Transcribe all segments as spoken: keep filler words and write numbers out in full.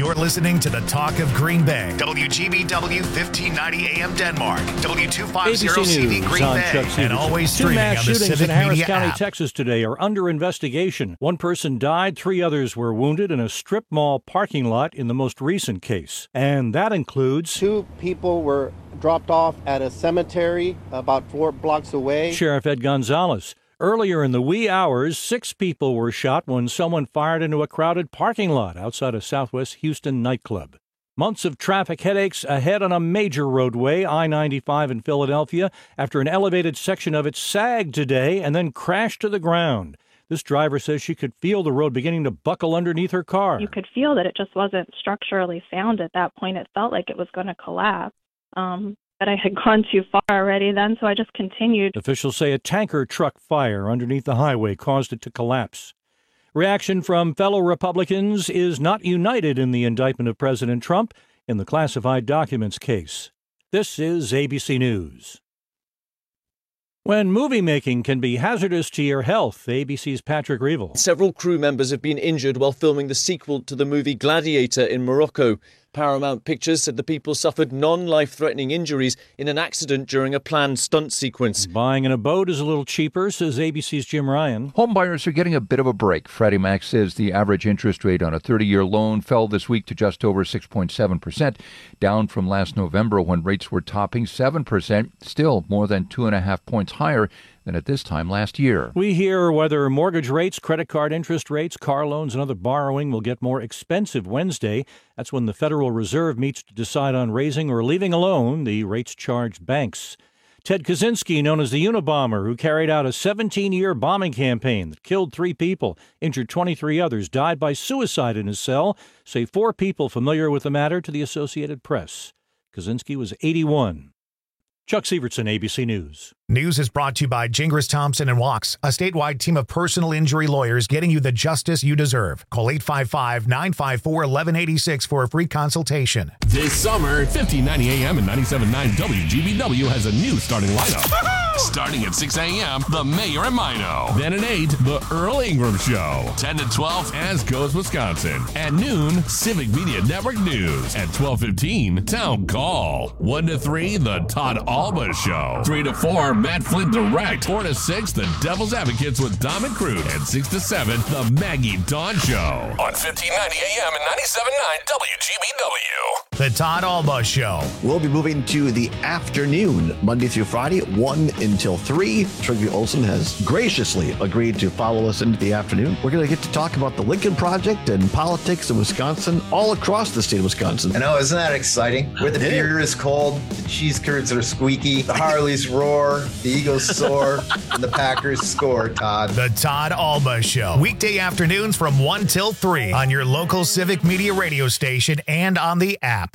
You're listening to the Talk of Green Bay. W G B W fifteen ninety A M Denmark. W two fifty C V Green Bay. And always streaming on the Two mass shootings Civic in Harris Media County, app. Texas today are under investigation. One person died, three others were wounded in a strip mall parking lot in the most recent case. And that includes... Two people were dropped off at a cemetery about four blocks away. Sheriff Ed Gonzalez. Earlier in the wee hours, six people were shot when someone fired into a crowded parking lot outside a Southwest Houston nightclub. Months of traffic headaches ahead on a major roadway, I ninety-five in Philadelphia, after an elevated section of it sagged today and then crashed to the ground. This driver says she could feel the road beginning to buckle underneath her car. You could feel that it just wasn't structurally sound at that point. It felt like it was going to collapse. Um, but I had gone too far already then, so I just continued. Officials say a tanker truck fire underneath the highway caused it to collapse. Reaction from fellow Republicans is not united in the indictment of President Trump in the classified documents case. This is A B C News. When movie making can be hazardous to your health, A B C's Patrick Reevell. Several crew members have been injured while filming the sequel to the movie Gladiator in Morocco. Paramount Pictures said the people suffered non-life-threatening injuries in an accident during a planned stunt sequence. Buying in a boat is a little cheaper, says A B C's Jim Ryan. Home buyers are getting a bit of a break. Freddie Mac says the average interest rate on a thirty-year loan fell this week to just over six point seven percent, down from last November when rates were topping seven percent, still more than two and a half points higher than at this time last year. We hear whether mortgage rates, credit card interest rates, car loans, and other borrowing will get more expensive Wednesday. That's when the Federal Reserve meets to decide on raising or leaving alone the rates charged banks. Ted Kaczynski, known as the Unabomber, who carried out a seventeen-year bombing campaign that killed three people, injured twenty-three others, died by suicide in his cell, say four people familiar with the matter to the Associated Press. Kaczynski was eighty-one. Chuck Sievertson, A B C News. News is brought to you by Gingras Thompson and Walks, a statewide team of personal injury lawyers getting you the justice you deserve. Call eight five five, nine five four, one one eight six for a free consultation. This summer, fifteen ninety A M and ninety-seven point nine W G B W has a new starting lineup. Starting at six A M, The Mayor and Mino. Then at eight, The Earl Ingram Show. ten to twelve, As Goes Wisconsin. At noon, Civic Media Network News. At twelve fifteen, Town Call. one to three, The Todd Alba Show. three to four, Matt Flint Direct. four to six, The Devil's Advocates with Dom and Cruz. And six to seven, The Maggie Dawn Show. On fifteen ninety A M and ninety-seven point nine W G B W. The Todd Alba Show. We'll be moving to the afternoon, Monday through Friday, one until three. Trygve Olsen has graciously agreed to follow us into the afternoon. We're going to get to talk about the Lincoln Project and politics in Wisconsin, all across the state of Wisconsin. I know, isn't that exciting? Where the beer is cold, the cheese curds are squeaky, the Harleys roar, the Eagles soar, and the Packers score, Todd. The Todd Alba Show. Weekday afternoons from one till three on your local Civic Media radio station and on the app.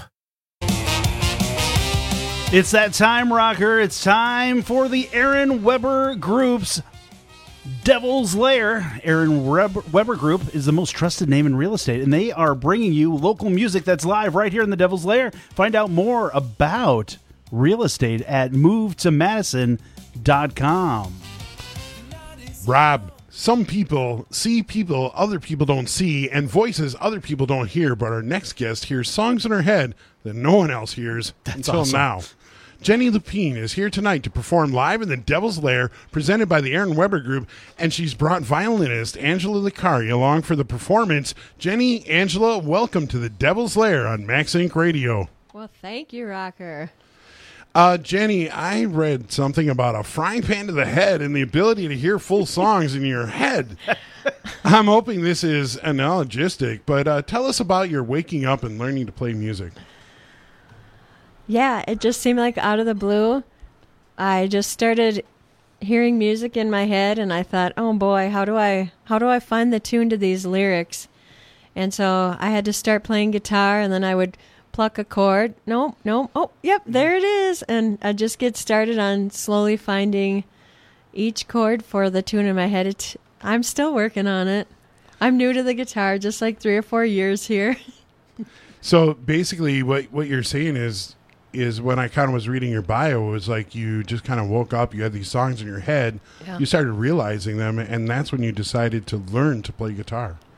It's that time, rocker. It's time for the Aaron Weber Group's Devil's Lair. Aaron Weber Group is the most trusted name in real estate, and they are bringing you local music that's live right here in the Devil's Lair. Find out more about real estate at move to madison dot com. Rob, some people see people other people don't see and voices other people don't hear, but our next guest hears songs in her head that no one else hears That's until awesome. now. Jenny Lupine is here tonight to perform live in the Devil's Lair, presented by the Aaron Weber Group, and she's brought violinist Angela Licari along for the performance. Jenny, Angela, welcome to the Devil's Lair on Max Inc Radio. Well, thank you, Rocker. Uh, Jenny, I read something about a frying pan to the head and the ability to hear full songs in your head. I'm hoping this is analogistic, but uh, tell us about your waking up and learning to play music. Yeah, it just seemed like out of the blue, I just started hearing music in my head, and I thought, oh boy, how do I how do I find the tune to these lyrics? And so I had to start playing guitar, and then I would pluck a chord. Nope, nope. Oh, yep, there it is. And I just get started on slowly finding each chord for the tune in my head. It, I'm still working on it. I'm new to the guitar, just like three or four years here. So basically what, what you're saying is, is when I kind of was reading your bio, it was like you just kind of woke up, you had these songs in your head, Yeah. you started realizing them, and that's when you decided to learn to play guitar.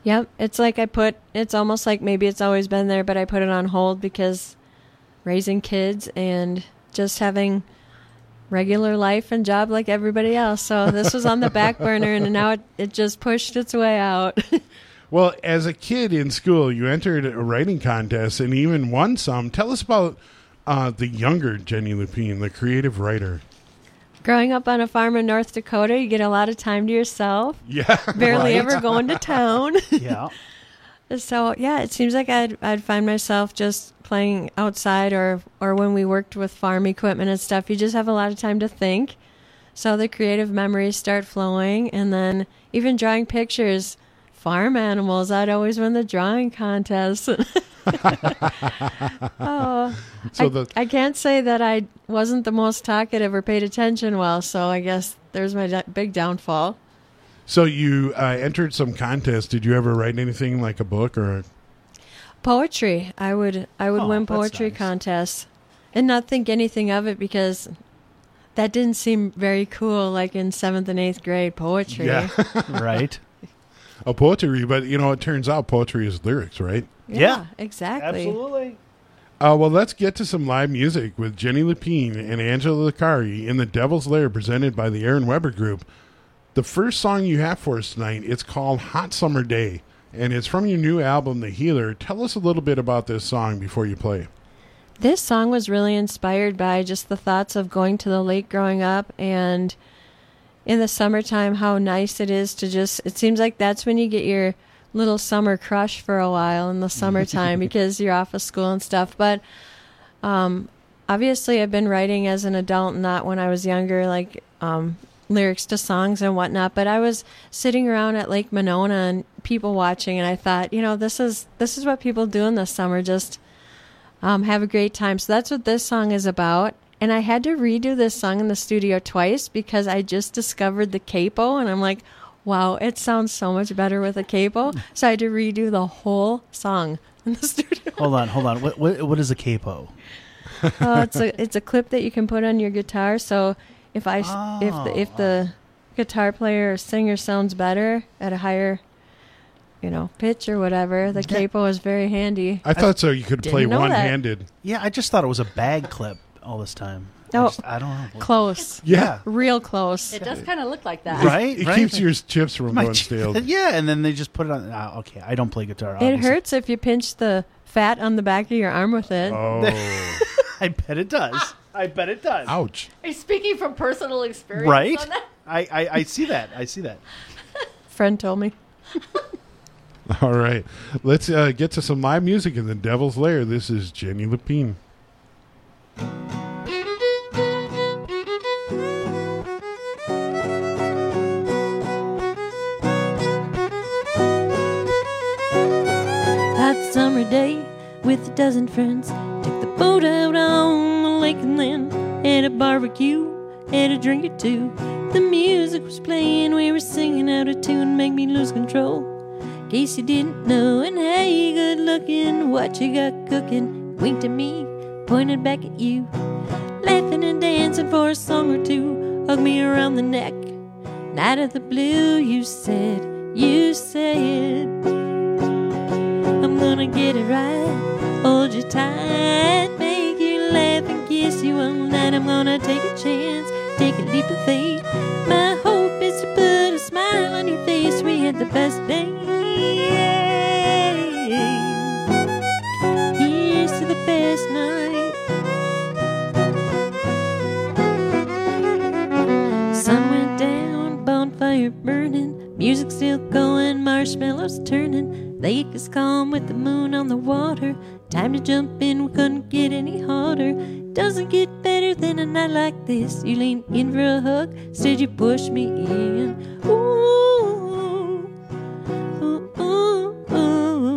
Yep, it's like I put, it's almost like maybe it's always been there, but I put it on hold because raising kids and just having regular life and job like everybody else. So this was on the back burner, and now it, it just pushed its way out. Well, as a kid in school, you entered a writing contest and even won some. Tell us about uh, the younger Jenny Lupine, the creative writer. Growing up on a farm in North Dakota, you get a lot of time to yourself. Yeah. Barely Right. ever going to town. Yeah. So, yeah, it seems like I'd I'd find myself just playing outside, or, or when we worked with farm equipment and stuff, you just have a lot of time to think. So the creative memories start flowing, and then even drawing pictures, farm animals, I'd always win the drawing contest. oh, So I, the- I can't say that I wasn't the most talkative or paid attention well, so I guess there's my d- big downfall. So you uh, entered some contests. Did you ever write anything like a book or? A- Poetry. I would I would Oh, win that's poetry nice. contests and not think anything of it because that didn't seem very cool, like in seventh and eighth grade poetry. Yeah. Right. A poetry, but you know, it turns out poetry is lyrics, right? Yeah, Yeah. exactly. Absolutely. Uh, well, let's get to some live music with Jenny Lupine and Angela Licari in the Devil's Lair, presented by the Aaron Weber Group. The first song you have for us tonight, it's called Hot Summer Day, and it's from your new album, The Healer. Tell us a little bit about this song before you play. This song was really inspired by just the thoughts of going to the lake growing up, and in the summertime how nice it is to just, it seems like that's when you get your little summer crush for a while in the summertime because you're off of school and stuff. But um, obviously I've been writing as an adult, not when I was younger, like um, lyrics to songs and whatnot. But I was sitting around at Lake Monona and people watching, and I thought, you know, this is this is what people do in the summer, just um, have a great time. So that's what this song is about. And I had to redo this song in the studio twice because I just discovered the capo, and I'm like, wow, it sounds so much better with a capo. So I had to redo the whole song in the studio. Hold on, hold on. What what, what is a capo? Oh, it's a it's a clip that you can put on your guitar. So if I s if the if the guitar player or singer sounds better at a higher, you know, pitch or whatever, the capo is very handy. I thought so. You could Didn't play know that. one-handed. Yeah, I just thought it was a bag clip all this time. I, No, just, I don't know. close. Yeah. Real close. It does kind of look like that. Right? It right? keeps your chips from My going ch- stale. Yeah, and then they just put it on. Ah, okay, I don't play guitar. It obviously. hurts if you pinch the fat on the back of your arm with it. Oh, I bet it does. I bet it does. ouch. Are you speaking from personal experience Right? on that? I, I, I see that. I see that. Friend told me. All right. Let's uh, get to some live music in the Devil's Lair. This is Jenny Lupine. Hot summer day with a dozen friends. Took the boat out on the lake and then had a barbecue, had a drink or two. The music was playing, we were singing out of tune, make me lose control. In case you didn't know, and hey, good looking, what you got cooking? Winked at me, pointed back at you, laughing and dancing for a song or two. Hugged me around the neck. Night of the blue, you said, you said, I'm gonna get it right, hold you tight, make you laugh and kiss you all night. I'm gonna take a chance, take a leap of faith. My hope is to put a smile on your face. We had the best day. Here's to the best night. Sun went down, bonfire burning, music still going, marshmallows turning. Lake is calm with the moon on the water. Time to jump in, we couldn't get any hotter. Doesn't get better than a night like this. You leaned in for a hug, said you pushed me in. Ooh, ooh, ooh, ooh.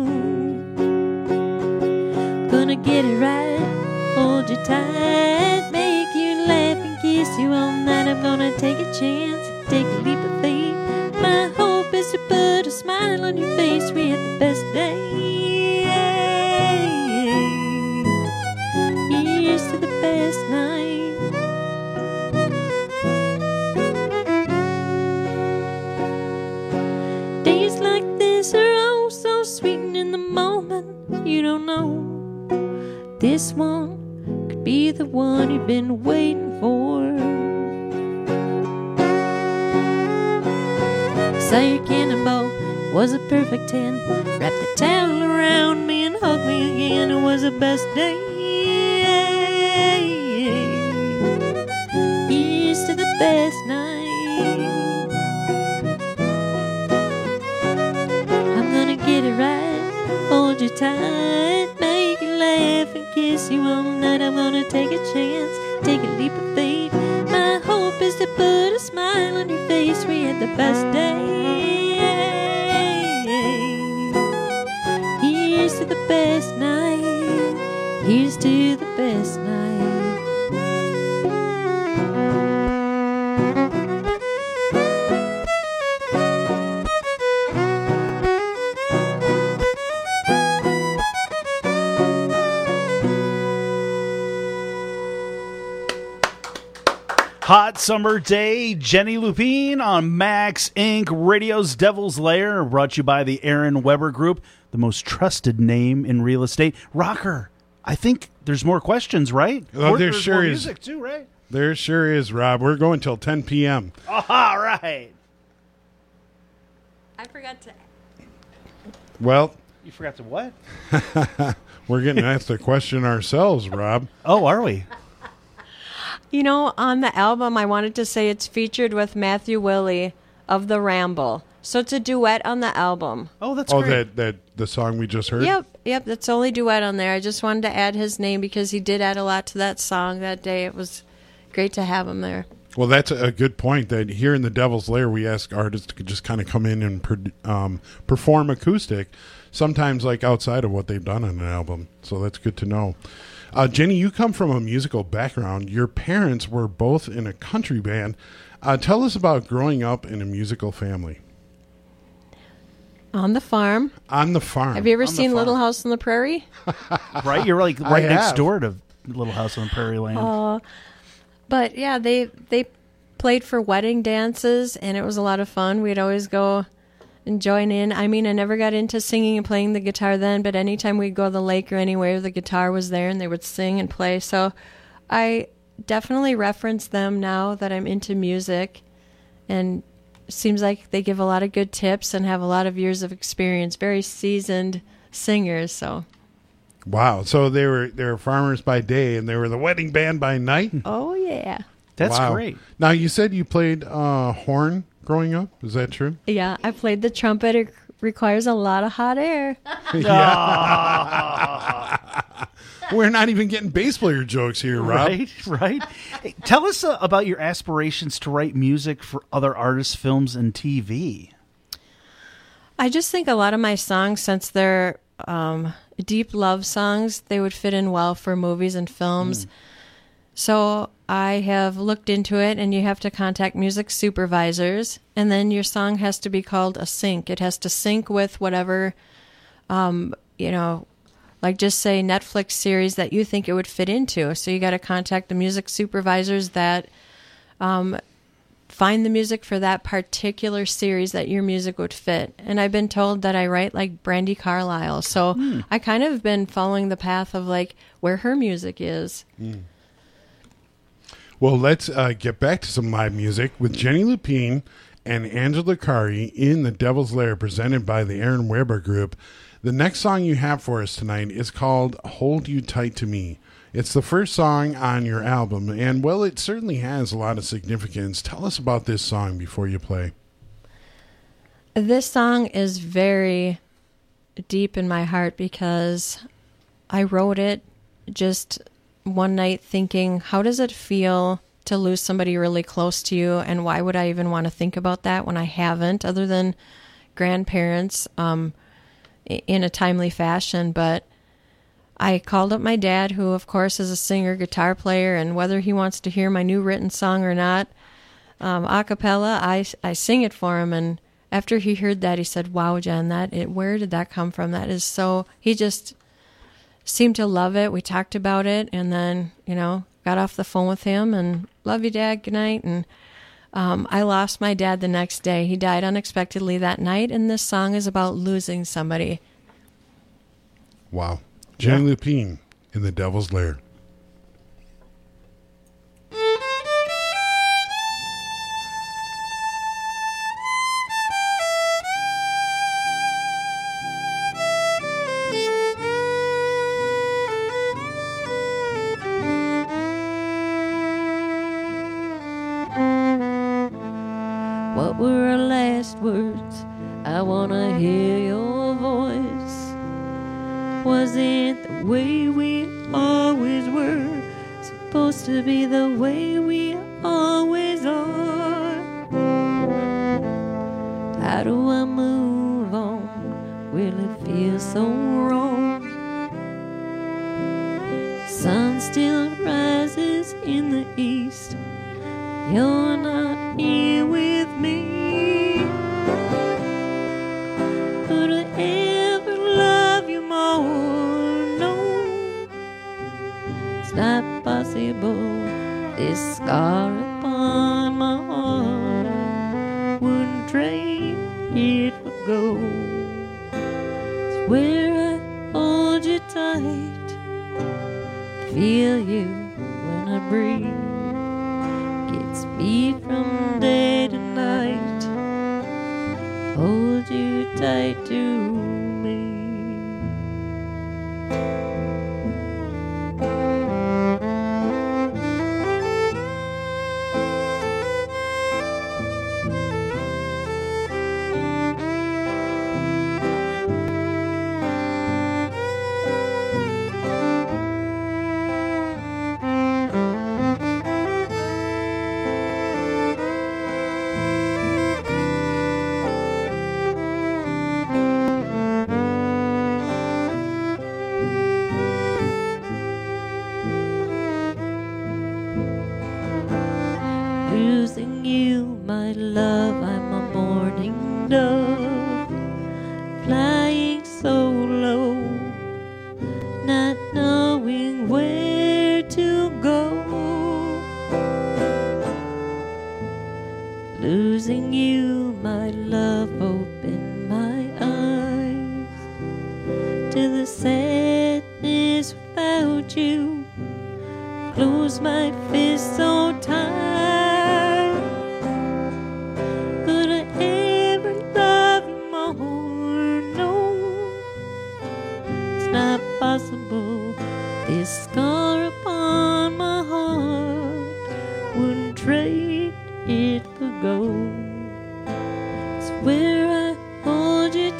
Gonna get it right, hold you tight, make you laugh and kiss you all night. I'm gonna take a chance, take a leap of faith. My hope is to put a smile on your face. We had the best day. Here's to the best night. Days like this are you don't know. This one could be the one you've been waiting for. Saw your cannonball, was a perfect ten. Wrapped the towel around me and hugged me again. It was the best day. Here's to the best night. I'm gonna get it right, hold you tight, make you laugh and kiss you all night. I'm gonna take a chance, take a leap of faith. My hope is to put a smile on your face. We had the best day. Here's to the best night. Here's to the best night. Hot Summer Day, Jenny Lupine on Max Incorporated. Radio's Devil's Lair, brought to you by the Aaron Weber Group, the most trusted name in real estate. Rocker, I think there's more questions, right? Well, Or there there's sure more is. music too, right? There sure is, Rob. We're going till ten p.m. All right. I forgot to. Well, You forgot to what? we're getting asked a question ourselves, Rob. Oh, are we? You know, on the album, I wanted to say it's featured with Matthew Willey of The Ramble. So it's a duet on the album. Oh, that's oh, great. that that the song we just heard. Yep, yep, that's the only duet on there. I just wanted to add his name because he did add a lot to that song that day. It was great to have him there. Well, that's a good point. That here in the Devil's Lair, we ask artists to just kind of come in and pro- um, perform acoustic, sometimes like outside of what they've done on an album. So that's good to know. Uh, Jenny, you come from a musical background. Your parents were both in a country band. Uh, tell us about growing up in a musical family. On the farm. On the farm. Have you ever On the seen farm. Little House on the Prairie? Right? You're like I right next have. door to Little House on the Prairie Land. Uh, but yeah, they they played for wedding dances, and it was a lot of fun. We'd always go and join in. I mean, I never got into singing and playing the guitar then, but anytime we'd go to the lake or anywhere, the guitar was there, and they would sing and play. So I definitely reference them now that I'm into music, and it seems like they give a lot of good tips and have a lot of years of experience. Very seasoned singers, so... Wow. So they were they were farmers by day, and they were the wedding band by night. Oh yeah, That's Wow. great. Now you said you played uh, horn growing up. Is that true? yeah. I played the trumpet. It requires a lot of hot air. We're not even getting bass player jokes here, Rob. Right, right. Hey, tell us uh, about your aspirations to write music for other artists, films, and T V. I just think a lot of my songs, since they're um, deep love songs, they would fit in well for movies and films. Mm. So I have looked into it, and you have to contact music supervisors, and then your song has to be called a sync. It has to sync with whatever, um, you know, like just say Netflix series that you think it would fit into. So you got to contact the music supervisors that um, find the music for that particular series that your music would fit. And I've been told that I write like Brandi Carlile. So Hmm. I kind of been following the path of like where her music is. Mm. Well, let's uh, get back to some live music with Jenny Lupine and Angela Kari in the Devil's Lair, presented by the Aaron Weber Group. The next song you have for us tonight is called Hold You Tight to Me. It's the first song on your album, and, well, it certainly has a lot of significance. Tell us about this song before you play. This song is very deep in my heart because I wrote it just one night thinking, how does it feel to lose somebody really close to you, and why would I even want to think about that when I haven't, other than grandparents, um, in a timely fashion. But I called up my dad, who of course is a singer, guitar player, and whether he wants to hear my new written song or not, um, a cappella, I, I sing it for him. And after he heard that, he said, wow, Jen, that it, where did that come from? That is so, he just seemed to love it. We talked about it, and then, you know, got off the phone with him and love you, Dad, good night. And um, I lost my dad the next day. He died unexpectedly that night, and this song is about losing somebody. Wow. Jenny yeah. Lupine in The Devil's Lair. What were our last words? I wanna hear your voice. Was it the way we always were? Supposed to be the way we always are? How do I move on? Will it feel so wrong? Sun still rises in the east. You're not here with me. Could I ever love you more? No, it's not possible. This scar upon my heart wouldn't trade it for gold. It's where I hold you tight, feel you when I breathe. Me from day to night, hold you tight to me. Losing you, my love, I'm a morning dove, flying so low, not knowing where to go. Losing you, my love, open my eyes to the sadness without you. Close my fist so tight. Possible, this scar upon my heart wouldn't trade it for gold. It's where I hold you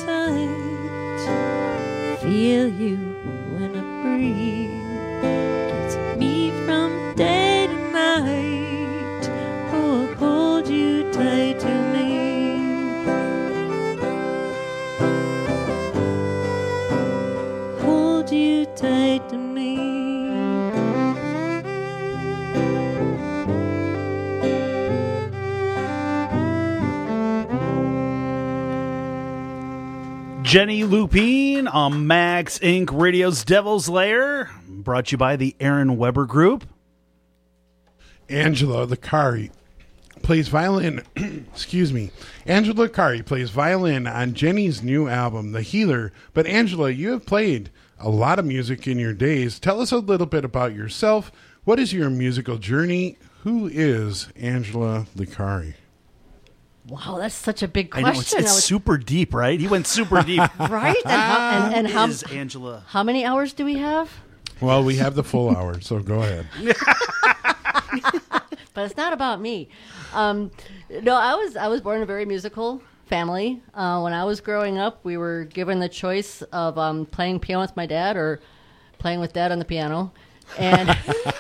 tight, feel you when I breathe. Gets me from day to night. Oh, I hold you tight to me. You tight to me. Jenny Lupine on Max Incorporated. Radio's Devil's Lair, brought to you by the Aaron Weber Group. Angela Licari plays violin. Excuse me. Angela Licari plays violin on Jenny's new album, The Healer. But Angela, you have played a lot of music in your days. Tell us a little bit about yourself. What is your musical journey? Who is Angela Licari? Wow, that's such a big question. I know, it's, it's was... super deep, right? He went super deep. Right? And how, and, and how, is Angela? How many hours do we have? Well, we have the full hour, so go ahead. But it's not about me. Um, no, I was I was born in a very musical family. Uh, when I was growing up, we were given the choice of um, playing piano with my dad or playing with dad on the piano. And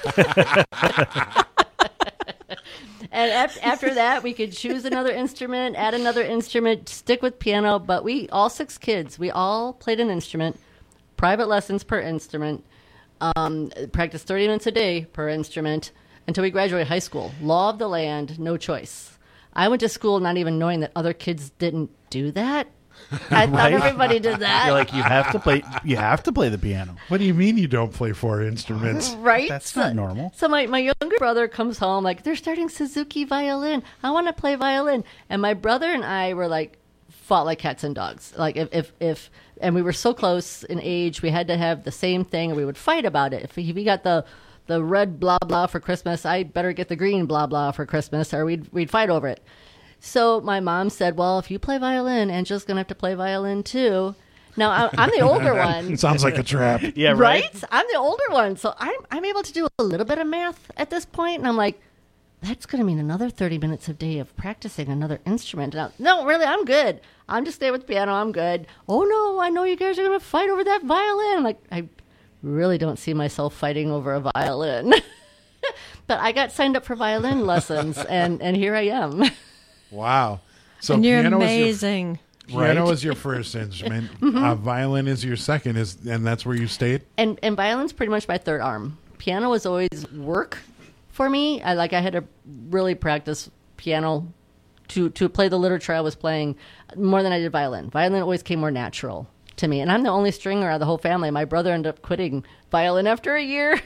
and af- after that, we could choose another instrument, add another instrument, stick with piano. But we, all six kids, we all played an instrument, private lessons per instrument, um, practiced thirty minutes a day per instrument until we graduated high school. Law of the land, no choice. I went to school not even knowing that other kids didn't do that. I thought Right? everybody did that. You're like, you have to play. You have to play the piano. What do you mean you don't play four instruments? Right? That's so, not normal. So my, my younger brother comes home like, they're starting Suzuki violin. I want to play violin. And my brother and I were like fought like cats and dogs. Like if, if, if, and we were so close in age, we had to have the same thing, and we would fight about it. If he, if he got the the red blah blah for Christmas, I better get the green blah blah for Christmas, or we'd we'd fight over it. So my mom said, "Well, if you play violin, Angela's gonna have to play violin too." Now I, I'm the older one. It sounds like a trap. Yeah, right? right. I'm the older one, so I'm I'm able to do a little bit of math at this point, and I'm like, that's going to mean another thirty minutes a day of practicing another instrument. Now, no, really, I'm good. I'm just staying with the piano. I'm good. Oh, no, I know you guys are going to fight over that violin. I'm like, I really don't see myself fighting over a violin. But I got signed up for violin lessons, and, and here I am. Wow. So and you're piano amazing. Was your, piano was your first instrument. Mhm. uh, violin is your second, is and that's where you stayed? And, and violin's pretty much my third arm. Piano was always work for me. I like I had to really practice piano to to play the literature I was playing more than I did violin. Violin always came more natural to me, and I'm the only stringer out of the whole family. My brother ended up quitting violin after a year.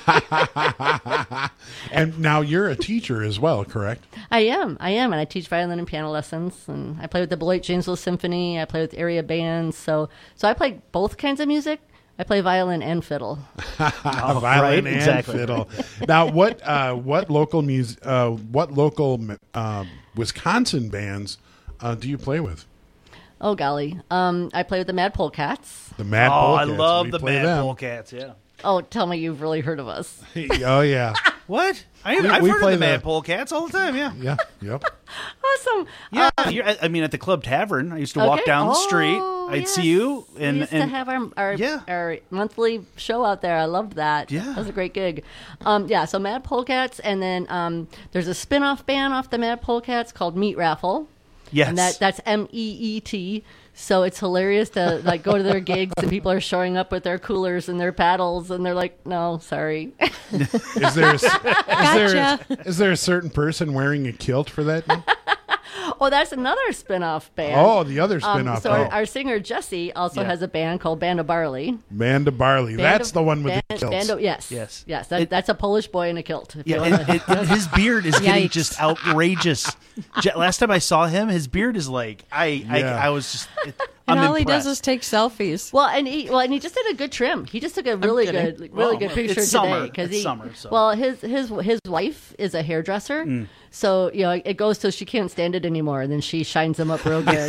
And now you're a teacher as well, correct? I am, I am, and I teach violin and piano lessons, and I play with the Beloit Janesville Symphony. I play with area bands, so so I play both kinds of music. I play violin and fiddle. Violin right, and exactly. fiddle. Now, what uh, what local music, uh, what local uh, Wisconsin bands uh, do you play with? Oh golly, um, I play with the Mad Polecats. The Mad oh, Polecats. I love We the play Mad them. Polecats, yeah. Oh, tell me you've really heard of us. Oh yeah. What? I, We- I've we heard play of the the- Mad Polecats all the time, yeah. Yeah. Yep. Awesome. Yeah, you're, I I mean, at the Club Tavern, I used to walk Okay. down the Oh, street. I'd yes. see you, and we used and to have our our, Yeah. our monthly show out there. I loved that. Yeah. That was a great gig. Um, yeah, so Mad Polecats, and then um, there's a spin-off band off the Mad Polecats called Meat Raffle. Yes. And that, that's M E E T. So it's hilarious to like go to their gigs and people are showing up with their coolers and their paddles, and they're like, no, sorry. Is there a, is, there Gotcha. a, is there a certain person wearing a kilt for that? Oh, that's another spin-off band. Oh, the other Um, spin-off. so Oh. our, our singer Jesse also Yeah. has a band called Band of Barley. Band of Barley. Band That's of- the one with band, the kilts. Band of, yes, Yes. yes. That, that's a Polish boy in a kilt. if you Yeah, wanna- and, and his beard is getting Yikes. just outrageous. Je- Last time I saw him, his beard is like I Yeah. I, I was just. It, And I'm all he does impressed. is take selfies. Well, and he well, and he just did a good trim. He just took a really kidding. good, really Well, good picture it's today summer. because It's he. summer, so. Well, his his his wife is a hairdresser, Mm. so you know it goes till she can't stand it anymore, and then she shines him up real good.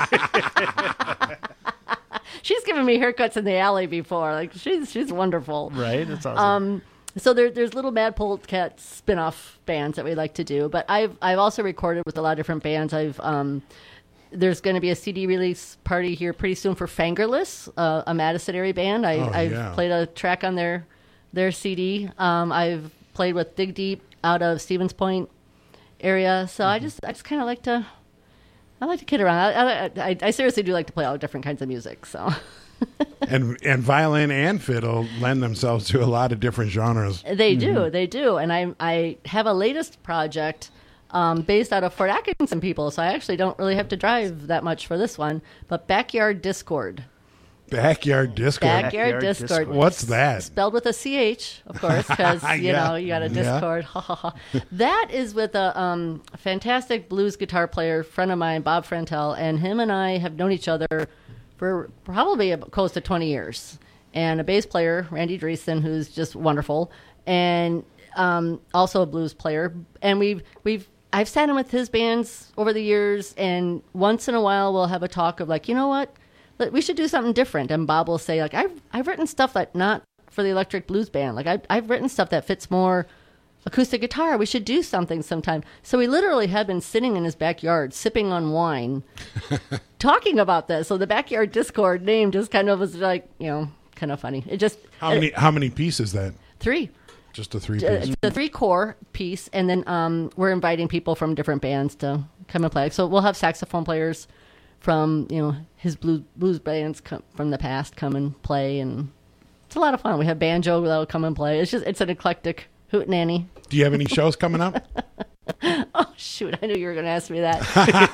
She's given me haircuts in the alley before. Like she's she's wonderful. Right, that's awesome. Um, so there, there's little Mad Polecat spin-off bands that we like to do, but I've I've also recorded with a lot of different bands. I've um, there's going to be a C D release party here pretty soon for Fangerless, uh, a Madison area band. I, Oh, I've yeah. played a track on their their C D. Um, I've played with Dig Deep out of Stevens Point area. So Mm-hmm. I just I just kind of like to I like to kid around. I, I, I, I seriously do like to play all different kinds of music. So. and and violin and fiddle lend themselves to a lot of different genres. They do, they do, and I I have a latest project um, based out of Fort Atkinson people, so I actually don't really have to drive that much for this one. But Backyard Discord, Backyard Discord. Backyard, Backyard Discord. Discord. What's that? Spelled with a C H, of course, because you Yeah. know you got a Yeah. Discord. Ha ha ha. That is with a um, fantastic blues guitar player friend of mine, Bob Frantel, and him and I have known each other for probably about close to twenty years. And a bass player, Randy Dreesen, who's just wonderful, and um, also a blues player. And we've we've I've sat in with his bands over the years, and once in a while we'll have a talk of like, you know what, Let- we should do something different. And Bob will say like, I've I've written stuff that not for the electric blues band. Like I've I've written stuff that fits more acoustic guitar. We should do something sometime. So we literally have been sitting in his backyard, sipping on wine, talking about this. So the Backyard Discord name just kind of was like, you know, kind of funny. It just How many how many pieces that? three. Just a three Uh, piece. the three core piece, and then um, we're inviting people from different bands to come and play. So we'll have saxophone players from you know his blues blues bands come, from the past come and play, and it's a lot of fun. We have banjo that'll come and play. It's just it's an eclectic hootenanny. Do you have any shows coming up? Oh shoot! I knew you were going to ask me that.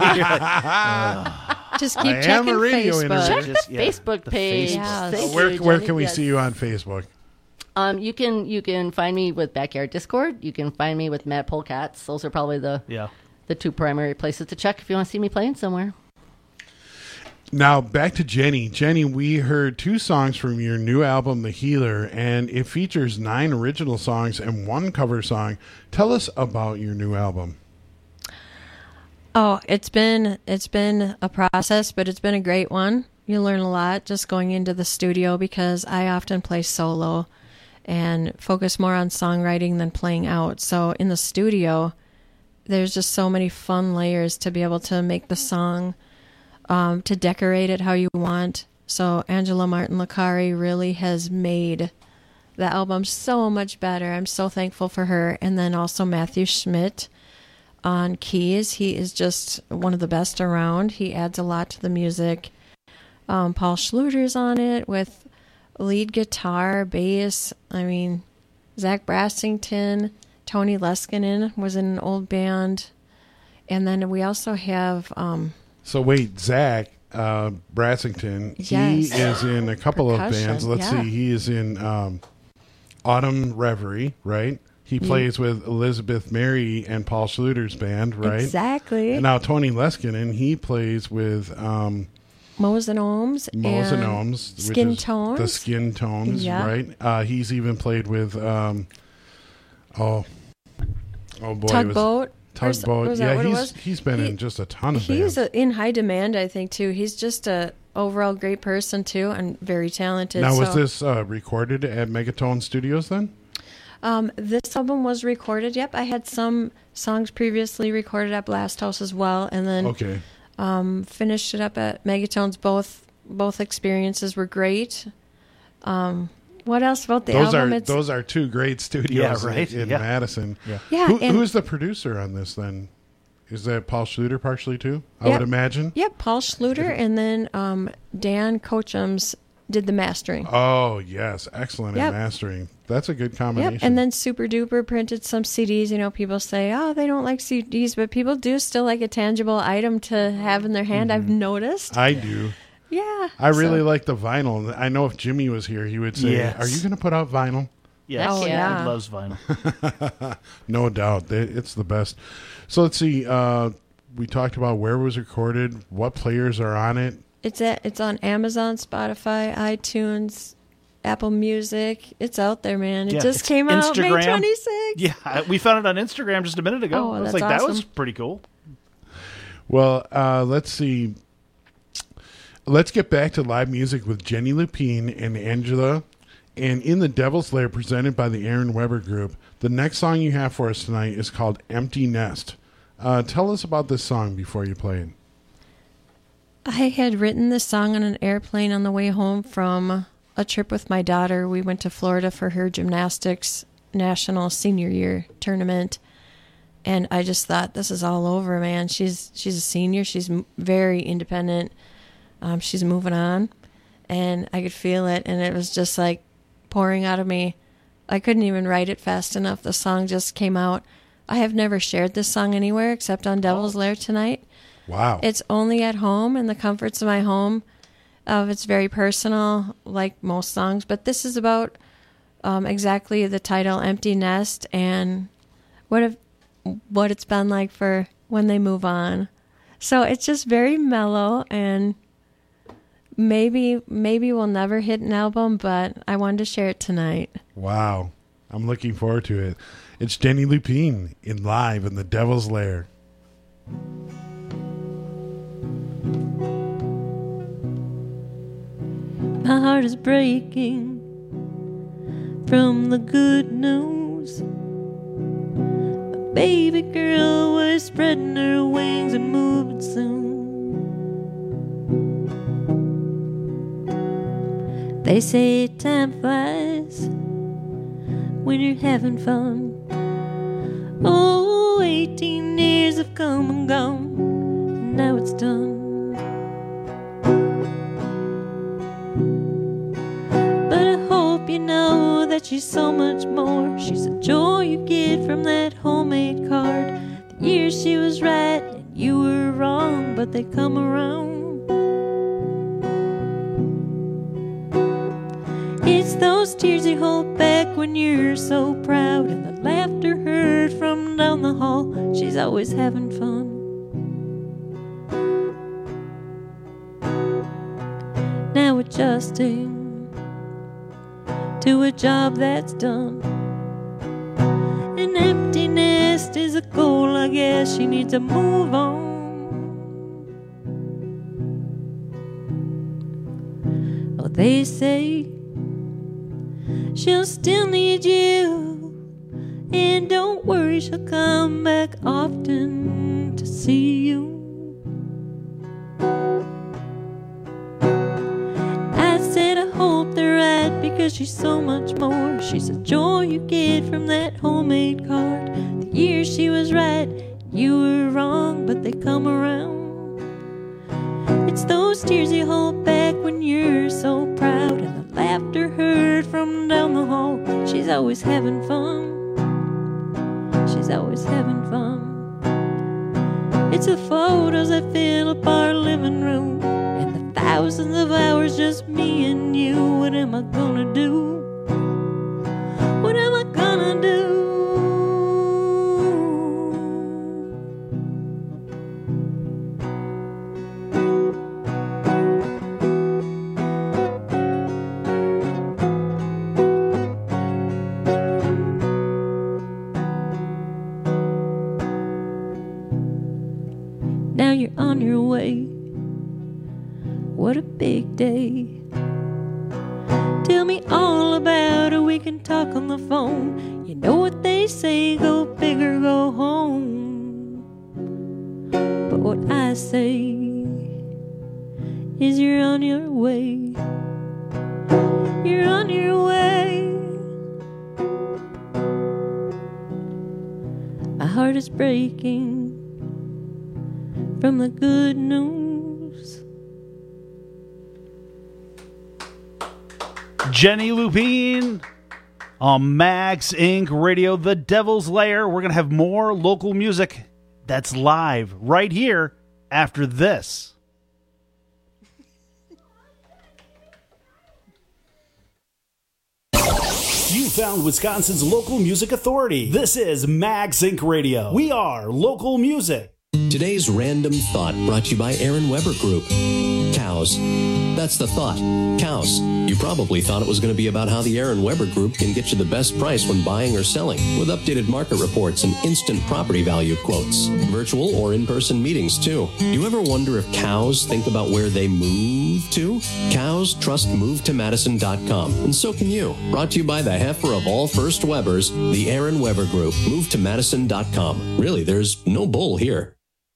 Just I keep am checking a radio Facebook. interview. Check Just- the yeah, Facebook the page. Facebook. Yes. Thank where you, where Jenny. can we Yes. see you on Facebook? Um, you can you can find me with Backyard Discord. You can find me with Mad Polecats. Those are probably the Yeah. the two primary places to check if you want to see me playing somewhere. Now, back to Jenny. Jenny, we heard two songs from your new album, The Healer, and it features nine original songs and one cover song. Tell us about your new album. Oh, it's been it's been a process, but it's been a great one. You learn a lot just going into the studio because I often play solo and focus more on songwriting than playing out. So in the studio, there's just so many fun layers to be able to make the song, um, to decorate it how you want. So Angela Martin Licari really has made the album so much better. I'm so thankful for her. And then also Matthew Schmidt on keys. He is just one of the best around. He adds a lot to the music. Um, Paul Schluter's on it with lead guitar, bass. I mean, Zach Brassington, Tony Leskinen was in an old band. And then we also have... Um, so wait, Zach uh, Brassington, yes. he is in a couple of Percussion, bands. Let's yeah. see, he is in um, Autumn Reverie, right? He plays with Elizabeth Mary and Paul Schluter's band, right? Exactly. And now Tony Leskinen, he plays with um, Moe's and Ohms. Moe's and and Ohms, Skin which is Tones. the Skin Tones, Yeah. right? Uh, he's even played with um, oh, oh boy, Tugboat. it was Tugboat. Was that Yeah, what it he's was? he's been He- in just a ton of He's bands. a, in high demand, I think, too. He's just a overall great person, too, and very talented. Now, was so- this uh, recorded at Megatone Studios then? Um, this album was recorded. Yep, I had some songs previously recorded at Blast House as well, and then Okay. um, finished it up at Megatones. Both both experiences were great. Um, what else about the those album? are It's, those are two great studios Yeah, right? in, in Yeah. Madison. Yeah. Yeah, Who, and- who's the producer on this then? Is that Paul Schluter partially too? I Yep. would imagine. Yep, Paul Schluter, and then um, Dan Cochums did the mastering. Oh yes, excellent Yep. at mastering. That's a good Yep, combination. and then Super Duper printed some C Ds. You know, people say, oh, they don't like C Ds, but people do still like a tangible item to have in their hand. I've noticed. I do. Yeah. I really so- like the vinyl. I know if Jimmy was here, he would say, Yes. "Are you going to put out vinyl?" Yes, Oh, yeah. he loves vinyl. No doubt, They- it's the best. So let's see. Uh, we talked about where it was recorded, what players are on it. It's at, it's on Amazon, Spotify, iTunes, Apple Music. It's out there, man. It Yeah, just it's came out May Instagram. twenty-sixth. Yeah, we found it on Instagram just a minute ago. Oh, I was that's like, that was awesome. pretty cool. Well, uh, let's see. Let's get back to live music with Jenny Lupine and Angela. And in the Devil's Lair, presented by the Aaron Weber Group, the next song you have for us tonight is called Empty Nest. Uh, tell us about this song before you play it. I had written this song on an airplane on the way home from a trip with my daughter. We went to Florida for her gymnastics national senior year tournament. And I just thought, this is all over, man. She's she's a senior. She's m- very independent. Um, she's moving on. And I could feel it. And it was just like pouring out of me. I couldn't even write it fast enough. The song just came out. I have never shared this song anywhere except on Devil's Lair tonight. Wow. It's only at home in the comforts of my home. Uh, it's very personal, like most songs. But this is about um, exactly the title, Empty Nest, and what if, what it's been like for when they move on. So it's just very mellow, and maybe maybe we'll never hit an album, but I wanted to share it tonight. Wow. I'm looking forward to it. It's Jenny Lupine in live in the Devil's Lair. My heart is breaking from the good news. My baby girl was spreading her wings and moving soon. They say time flies when you're having fun. Oh, eighteen years have come and gone. Now it's done. But I hope you know that she's so much more. She's a joy you get from that homemade card. The years she was right and you were wrong, but they come around. It's those tears you hold back when you're so proud, and the laughter heard from down the hall. She's always having fun. adjusting to a job that's done. An empty nest is a goal, I guess she needs to move on. Oh, they say she'll still need you, and don't worry, she'll come back often to see you. I said I hope they're right, because she's so much more. She's the joy you get from that homemade card. The year she was right, you were wrong, but they come around. It's those tears you hold back when you're so proud, and the laughter heard from down the hall. She's always having fun. She's always having fun. It's the photos that fill up our living room, and the thousands of hours just me and you. What am I gonna do? What am I gonna do? Now you're on your way. What a big day. Tell me all about it, we can talk on the phone. You know what they say, go big or go home. But what I say is you're on your way. You're on your way. My heart is breaking from the good news. Jenny Lupine on Max Incorporated. Radio, The Devil's Lair. We're going to have more local music that's live right here after this. You found Wisconsin's local music authority. This is Max Incorporated. Radio. We are local music. Today's Random Thought brought to you by Aaron Weber Group. Cows. That's the thought. Cows. You probably thought it was going to be about how the Aaron Weber Group can get you the best price when buying or selling, with updated market reports and instant property value quotes. Virtual or in-person meetings, too. Do you ever wonder if cows think about where they move to? Cows trust move to madison dot com, and so can you. Brought to you by the heifer of all first Webers, the Aaron Weber Group. move to madison dot com. Really, there's no bull here.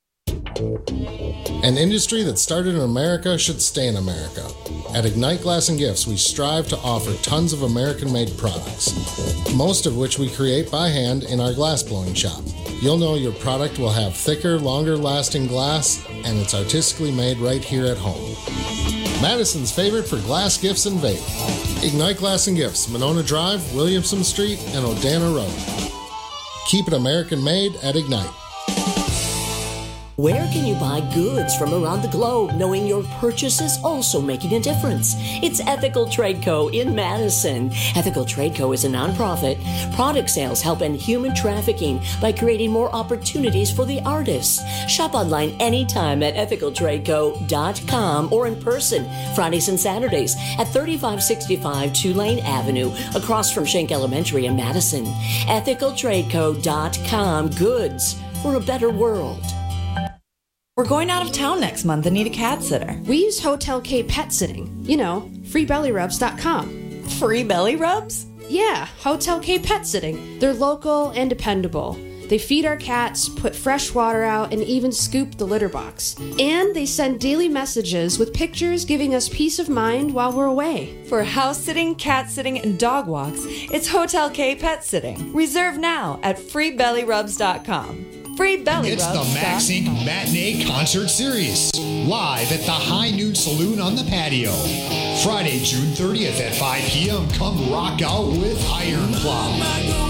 An industry that started in America should stay in America. At Ignite Glass and Gifts, we strive to offer tons of American-made products, most of which we create by hand in our glass blowing shop. You'll know your product will have thicker, longer-lasting glass, and it's artistically made right here at home. Madison's favorite for glass gifts and vape. Ignite Glass and Gifts, Monona Drive, Williamson Street, and Odana Road. Keep it American-made at Ignite. Where can you buy goods from around the globe, knowing your purchase is also making a difference? It's Ethical Trade Co. in Madison. Ethical Trade Co. is a nonprofit. Product sales help end human trafficking by creating more opportunities for the artists. Shop online anytime at ethical trade co dot com or in person Fridays and Saturdays at thirty-five sixty-five Tulane Avenue, across from Schenck Elementary in Madison. ethical trade co dot com. Goods for a better world. We're going out of town next month and need a cat sitter. We use Hotel K Pet Sitting. You know, free belly rubs dot com. Free belly rubs? Yeah, Hotel K Pet Sitting. They're local and dependable. They feed our cats, put fresh water out, and even scoop the litter box. And they send daily messages with pictures giving us peace of mind while we're away. For house sitting, cat sitting, and dog walks, it's Hotel K Pet Sitting. Reserve now at free belly rubs dot com. Free belly It's rubs. the Max Incorporated. Matinee Concert Series, live at the High Noon Saloon on the patio. Friday, June thirtieth at five p.m. Come rock out with Iron Cloud.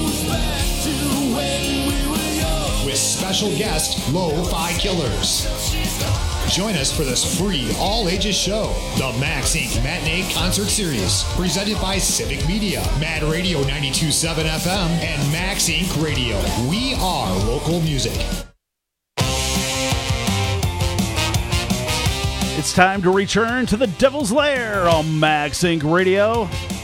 With special guest, Lo-Fi Killers. Join us for this free all-ages show, the Max Incorporated. Matinee Concert Series, presented by Civic Media, Mad Radio ninety-two point seven F M, and Max Incorporated Radio. We are local music. It's time to return to the Devil's Lair on Max Inc Radio.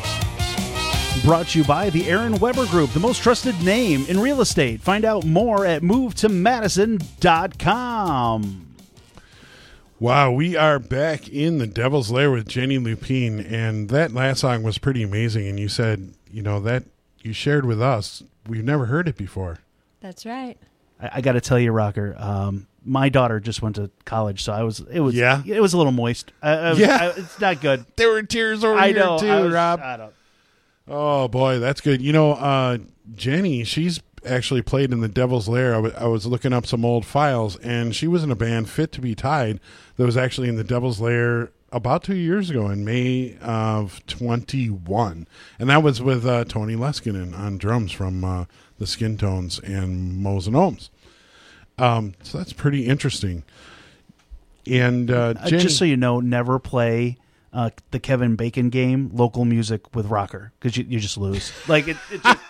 Brought to you by the Aaron Weber Group, the most trusted name in real estate. Find out more at move to madison dot com. Wow, we are back in the Devil's Lair with Jenny Lupine, and that last song was pretty amazing. And you said, you know, that you shared with us. We've never heard it before. That's right. I, I got to tell you, Rocker, um, my daughter just went to college, so I was it was Yeah? it was a little moist. I, I was, Yeah. I, it's not good. There were tears over I here know, too, I was- Rob. I don't. Oh boy, that's good. You know, uh, Jenny, she's actually played in the Devil's Lair. I, w- I was looking up some old files, and she was in a band, Fit to Be Tied, that was actually in the Devil's Lair about two years ago in May of twenty-one, and that was with uh, Tony Leskinen on drums from uh, the Skin Tones and Moes and Ohms. Um, so that's pretty interesting. And uh, Uh, Jenny, just so you know, never play uh, the Kevin Bacon game, local music with Rocker, because you, you just lose. Like it, it, just,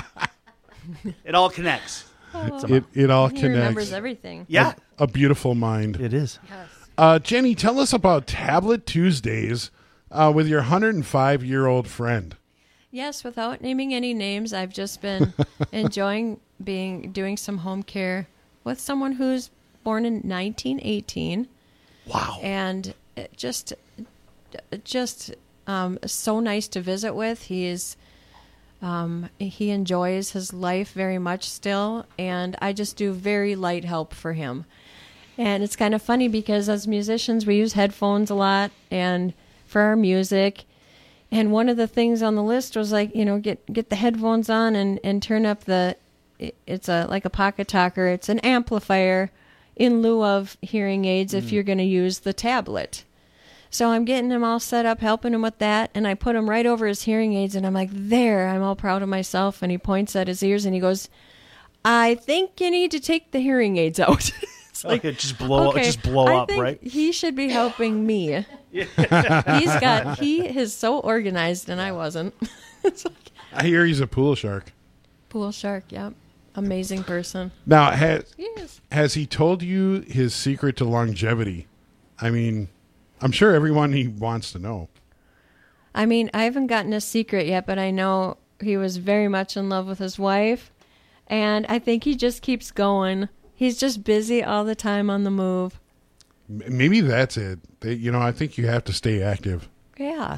it all connects. somehow. it, it all He connects. remembers everything. Yeah. A, a beautiful mind. It is. Yes. Uh, Jenny, tell us about Tablet Tuesdays uh, with your one hundred five year old friend. Yes, without naming any names, I've just been enjoying being doing some home care with someone who's born in nineteen eighteen. Wow. And it just just um, so nice to visit with. He is um, he enjoys his life very much still, and I just do very light help for him. And it's kind of funny because as musicians, we use headphones a lot and for our music. And one of the things on the list was like, you know, get get the headphones on and, and turn up the, it's a like a pocket talker. It's an amplifier in lieu of hearing aids if Mm. you're going to use the tablet. So I'm getting him all set up, helping him with that. And I put him right over his hearing aids and I'm like, there, I'm all proud of myself. And he points at his ears and he goes, I think you need to take the hearing aids out. It's Like it just blow okay, just blow I up, think right? He should be helping me. He's got he is so organized and I wasn't. It's like I hear he's a pool shark. pool shark, yep. Amazing person. Now, has, Yes. has he told you his secret to longevity? I mean, I'm sure everyone he wants to know. I mean, I haven't gotten a secret yet, but I know he was very much in love with his wife. And I think he just keeps going. He's just busy all the time on the move. M- Maybe that's it. They, you know, I think you have to stay active. Yeah.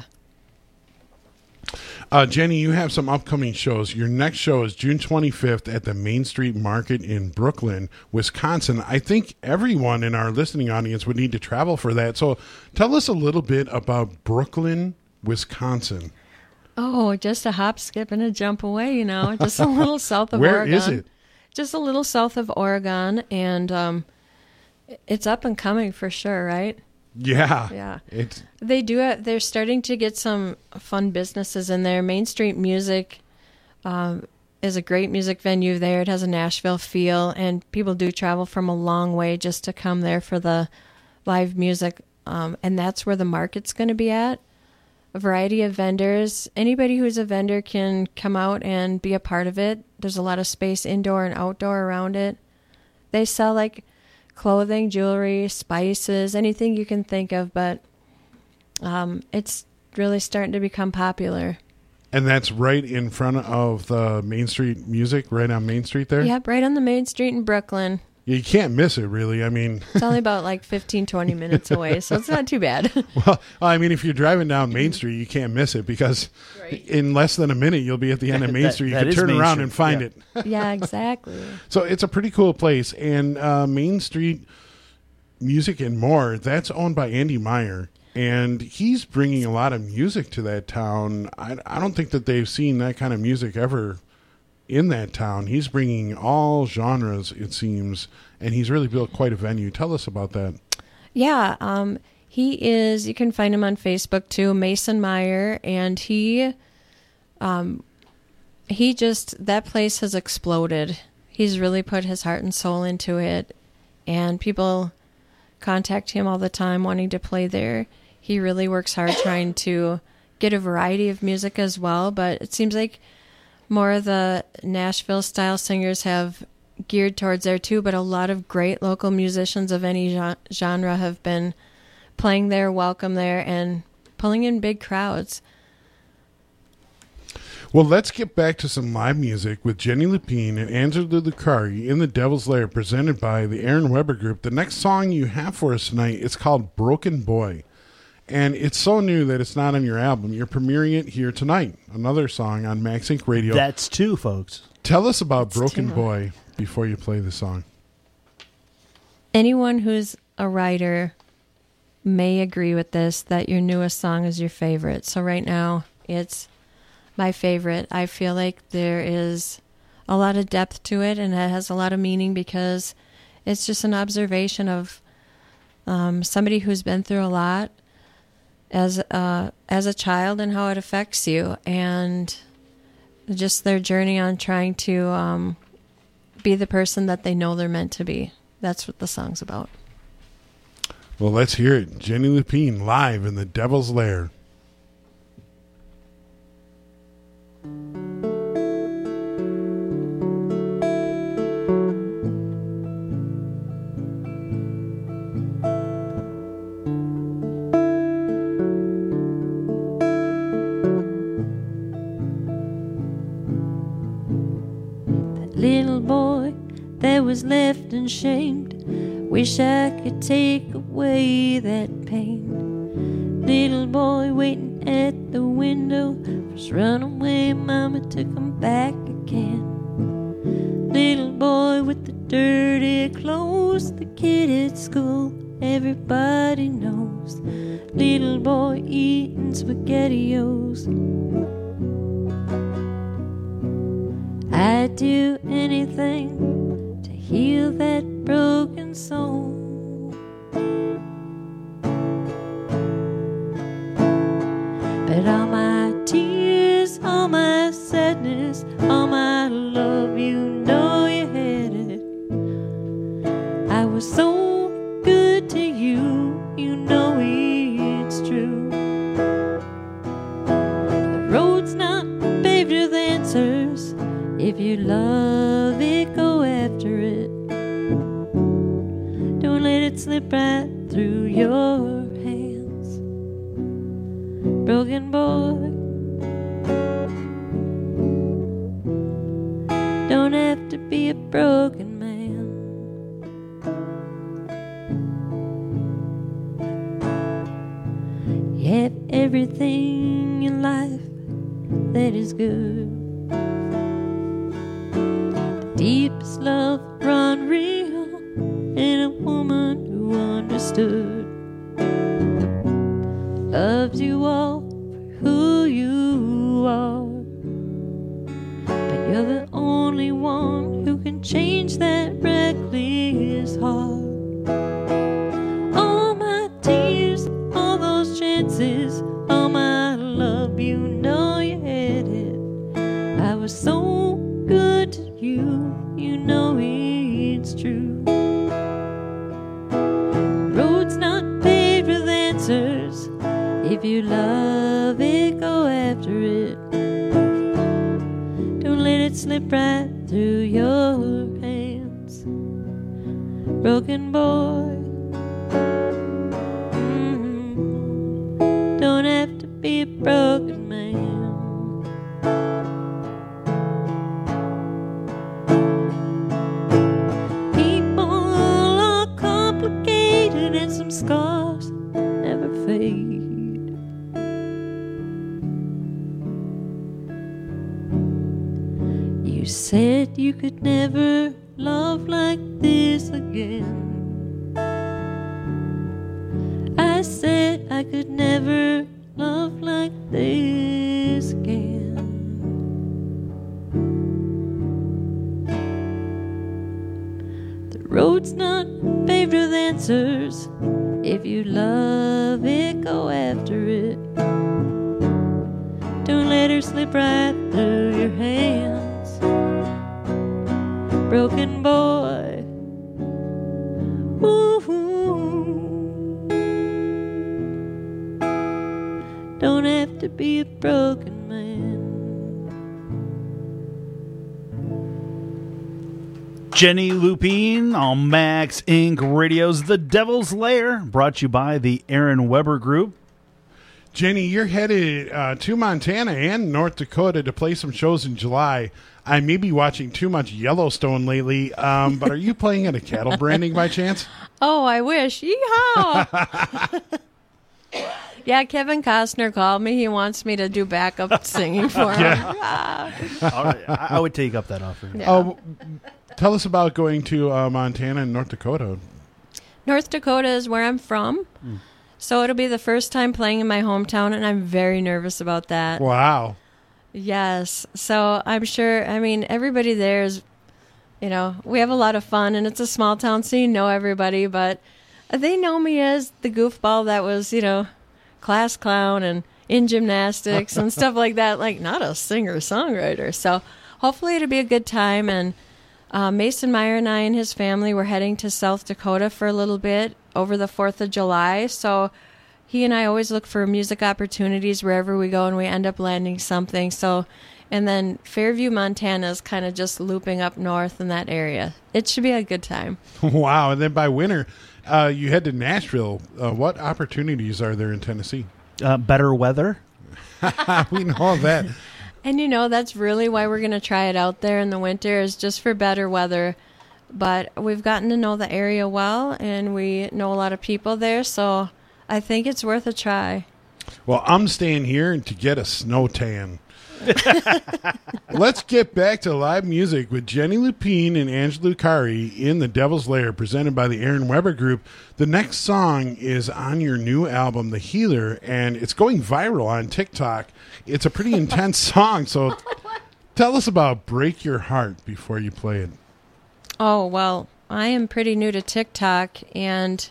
Uh, Jenny, you have some upcoming shows. Your next show is June twenty-fifth at the Main Street Market in Brooklyn, Wisconsin. I think everyone in our listening audience would need to travel for that. So tell us a little bit about Brooklyn, Wisconsin. Oh, just a hop, skip, and a jump away, you know, just a little south of Where Oregon. is it? Just a little south of Oregon, and um, it's up and coming for sure, right? Yeah. Yeah. It's They do it. They're starting to get some fun businesses in there. Main Street Music um, is a great music venue there. It has a Nashville feel, and people do travel from a long way just to come there for the live music. Um, and that's where the market's going to be at. A variety of vendors. Anybody who's a vendor can come out and be a part of it. There's a lot of space indoor and outdoor around it. They sell like clothing, jewelry, spices, anything you can think of, but um, it's really starting to become popular. and that's right in front of the Main Street Music, right on Main Street there. Yep, right on the main street in Brooklyn. You can't miss it, really. I mean, It's only about like fifteen, twenty minutes away, so it's not too bad. well, I mean, if you're driving down Main Street, you can't miss it because in less than a minute, you'll be at the end of Main That- Street. You that can is turn Main around Street, and find yeah. it. Yeah, exactly. So it's a pretty cool place. And uh, Main Street Music and More, that's owned by Andy Meyer. And he's bringing a lot of music to that town. I, I don't think that they've seen that kind of music ever in that town. He's bringing all genres, it seems, and he's really built quite a venue. Tell us about that. Yeah, um, he is, you can find him on Facebook too, Mason Meyer, and he, um, he just, that place has exploded. He's really put his heart and soul into it, and people contact him all the time wanting to play there. He really works hard trying to get a variety of music as well, but it seems like more of the Nashville style singers have geared towards there too, but a lot of great local musicians of any gen- genre have been playing there, welcome there, and pulling in big crowds. Well, let's get back to some live music with Jenny Lupine and Angela Lucari in the Devil's Lair, presented by the Aaron Weber Group. The next song you have for us tonight is called Broken Boy. And it's so new that it's not on your album. You're premiering it here tonight. Another song on Max Inc Radio. That's two, folks. Tell us about That's Broken two. Boy before you play the song. Anyone who's a writer may agree with this, that your newest song is your favorite. So right now, it's my favorite. I feel like there is a lot of depth to it, and it has a lot of meaning because it's just an observation of um, somebody who's been through a lot as uh, as a child and how it affects you, and just their journey on trying to um, be the person that they know they're meant to be. That's what the song's about. Well, let's hear it. Jenny Lupine live in the Devil's Lair. Little boy that was left unshamed, wish I could take away that pain. Little boy waiting at the window, first runaway mama took him back again. Little boy with the dirty clothes, the kid at school everybody knows. Little boy eating SpaghettiOs. I'd do anything to heal that broken soul. But all my tears, all my sadness, all my love, you know you had it. I was so good to you, you know it's true. The road's not paved with answers. If you love it, go after it. Don't let it slip right through your hands. Broken boy, don't have to be a broken man. You have everything in life that is good. Deepest love run real in a woman who understood. Loves you all for who you are, but you're the only one who can change that reckless heart. All my tears, all those chances, all my love, you know you had it. I was so good to you, you know it's true. Road's not paved with answers. If you love it, go after it. Don't let it slip right through your hands. Broken boy, mm-hmm. Don't have to be a broken man. And some scars never fade. You said you could never love like this again. I said I could never love like this again. The road's not paved with answers. If you love it, go after it. Don't let her slip right through your hands. Broken boy, ooh, don't have to be a broken man. Jenny Lupine on Max Incorporated. Radio's The Devil's Lair, brought to you by the Aaron Weber Group. Jenny, you're headed uh, to Montana and North Dakota to play some shows in July. I may be watching too much Yellowstone lately, um, but are you playing at a cattle branding by chance? Oh, I wish. Yeehaw! Yeah, Kevin Costner called me. He wants me to do backup singing for him. Yeah. Ah. All right, I I would take up that offer. Yeah. Oh, tell us about going to uh, Montana and North Dakota. North Dakota is where I'm from. Mm. So it'll be the first time playing in my hometown, and I'm very nervous about that. Wow. Yes. So I'm sure, I mean, everybody there is, you know, we have a lot of fun, and it's a small town, so you know everybody, but they know me as the goofball that was, you know, class clown and in gymnastics and stuff like that, like not a singer-songwriter. So hopefully it'll be a good time, and uh, Mason Meyer and I and his family were heading to South Dakota for a little bit over the fourth of July, so he and I always look for music opportunities wherever we go, and we end up landing something. So, and then Fairview, Montana is kind of just looping up north in that area. It should be a good time. Wow. And then by winter, uh, you head to Nashville. Uh, what opportunities are there in Tennessee? Uh, better weather. We know that. And you know, that's really why we're going to try it out there in the winter, is just for better weather. But we've gotten to know the area well, and we know a lot of people there, so I think it's worth a try. Well, I'm staying here to get a snow tan. Let's get back to live music with Jenny Lupine and Angela Lucari in The Devil's Lair, presented by the Aaron Weber Group. The next song is on your new album, The Healer, and it's going viral on TikTok. It's a pretty intense song, so tell us about Break Your Heart before you play it. Oh, well, I am pretty new to TikTok, and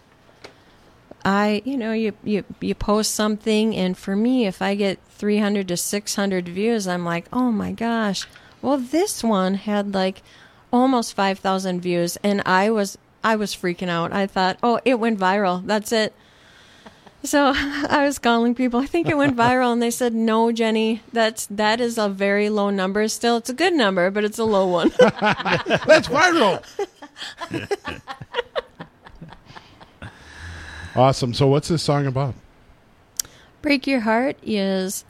I, you know, you, you, you post something, and for me, if I get three hundred to six hundred views, I'm like, oh my gosh. Well, this one had like almost five thousand views, and I was, I was freaking out. I thought, oh, it went viral. That's it. So I was calling people, I think it went viral, and they said, no, Jenny, that's, that is a very low number still. It's a good number, but it's a low one. That's viral. Awesome. So what's this song about? Break Your Heart is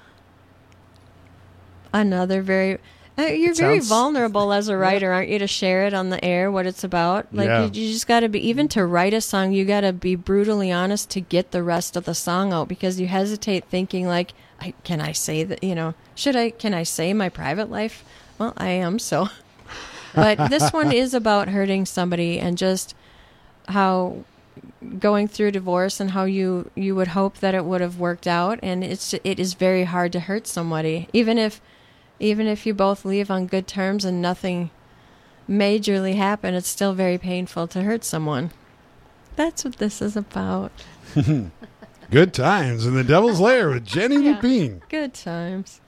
another very... Uh, you're It very sounds- vulnerable as a writer, aren't you, to share it on the air, what it's about? Like, Yeah. you, you just got to be... Even to write a song, you got to be brutally honest to get the rest of the song out, because you hesitate thinking, like, I, can I say that, you know, should I... Can I say my private life? Well, I am, so... But this one is about hurting somebody, and just how... going through divorce, and how you you would hope that it would have worked out, and it's it is very hard to hurt somebody, even if even if you both leave on good terms and nothing majorly happened. It's still very painful to hurt someone. That's what this is about. Good times in The Devil's Lair with Jenny Lupine. Good times.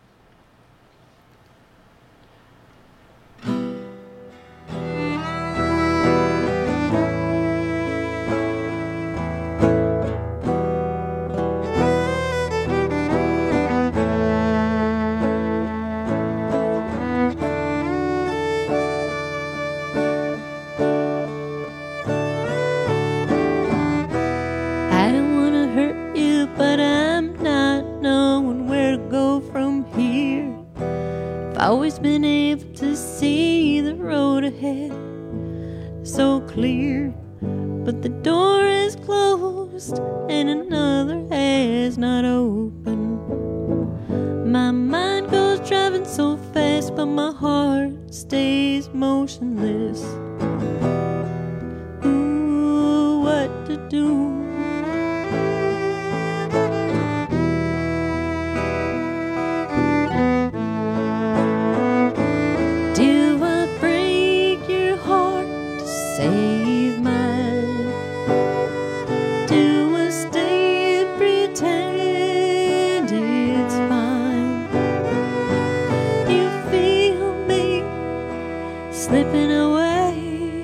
I don't wanna hurt you, but I'm not knowing where to go from here. I've always been able to see the road ahead so clear, but the door is closed and another has not opened. My mind goes driving so fast, but my heart stays motionless. Ooh, what to do? Do I break your heart to save mine? Do I stay and pretend it's fine? You feel me slipping away,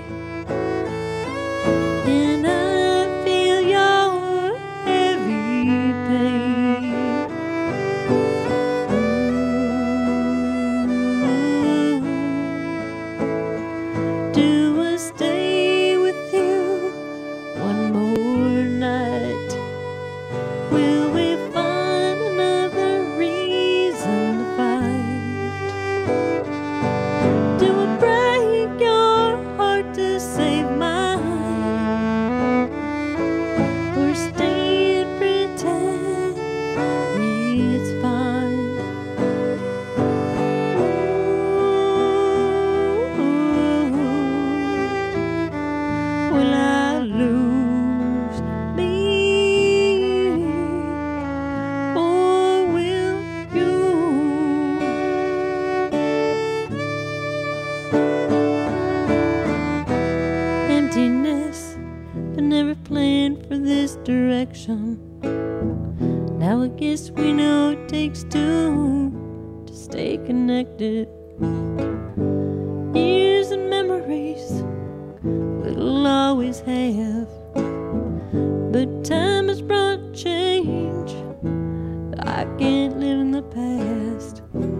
and I feel your heavy pain. connection. Now I guess we know it takes two to stay connected. Years and memories we'll always have, but time has brought change. I can't live in the past.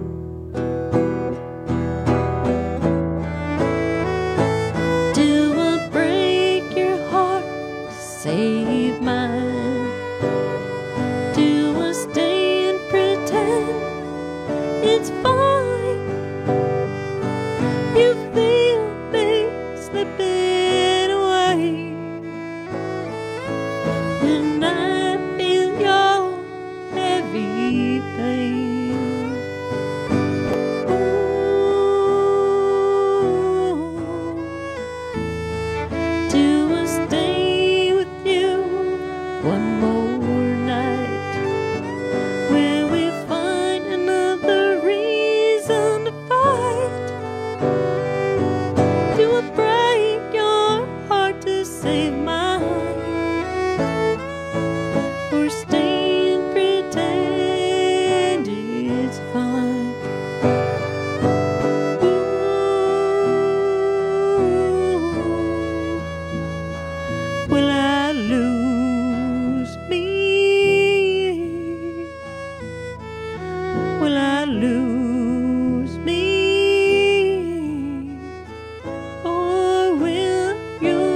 Do I break your heart to save mine? Do I stay and pretend it's fine? You feel me slipping away, and I feel your heavy pain. Ooh. Do I stay with you one more night? Will we find another reason to fight? Do I break your heart to save mine? Or stay and pretend it's fine? Ooh. Will I lose me? Will I lose me? Or will you?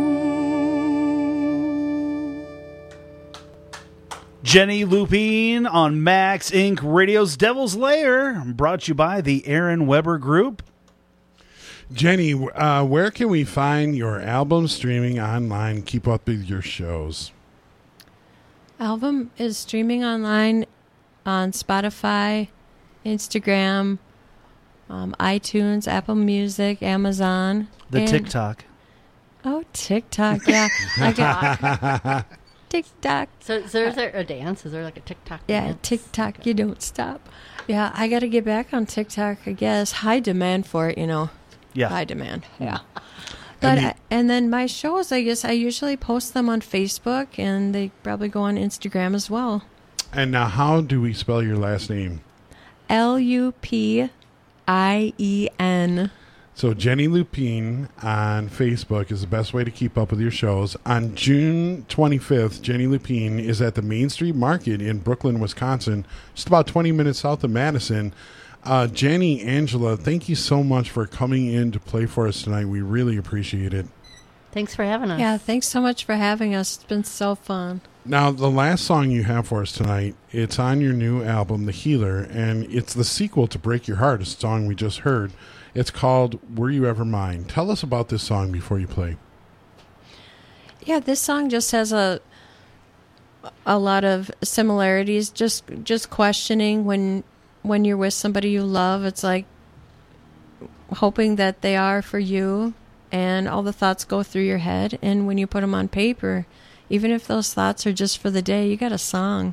Jenny Lupine on Max Incorporated. Radio's Devil's Lair, brought to you by the Aaron Weber Group. Jenny, uh, where can we find your album streaming online? Keep up with your shows. Album is streaming online on Spotify, Instagram, um, iTunes, Apple Music, Amazon. The and- TikTok. Oh, TikTok, yeah. I got TikTok. So, so is there a dance? Is there like a TikTok Yeah, dance? TikTok, you don't stop. Yeah, I got to get back on TikTok, I guess. High demand for it, you know. Yeah. High demand, yeah. But I, and then my shows, I guess I usually post them on Facebook, and they probably go on Instagram as well. And now, how do we spell your last name? L U P I E N. So Jenny Lupine on Facebook is the best way to keep up with your shows. On June twenty-fifth, Jenny Lupine is at the Main Street Market in Brooklyn, Wisconsin, just about twenty minutes south of Madison. Uh, Jenny, Angela, thank you so much for coming in to play for us tonight. We really appreciate it. Thanks for having us. Yeah, thanks so much for having us. It's been so fun. Now, the last song you have for us tonight, it's on your new album, The Healer, and it's the sequel to Break Your Heart, a song we just heard. It's called Were You Ever Mine? Tell us about this song before you play. Yeah, this song just has a a lot of similarities. Just just questioning when when you're with somebody you love. It's like hoping that they are for you, and all the thoughts go through your head. And when you put them on paper, even if those thoughts are just for the day, you got a song.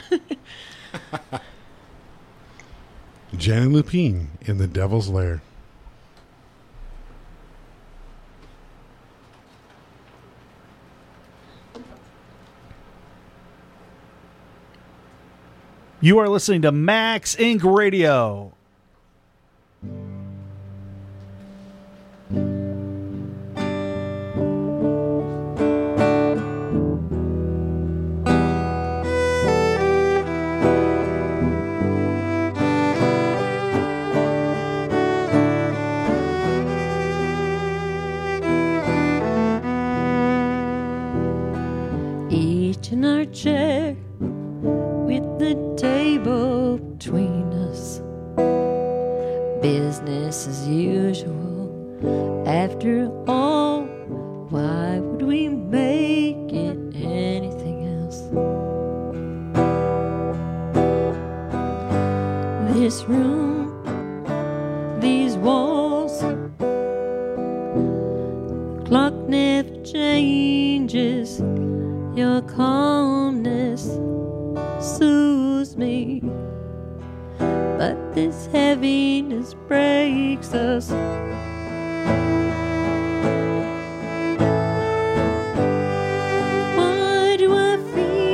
Jenny Lupine in The Devil's Lair. You are listening to Max Incorporated. Radio. Each in our chair with the table between us. Business as usual. After all, why would we make it anything else? This room, these walls, the clock never changes. Your calmness soothes me, but this heaviness breaks us. Why do I feel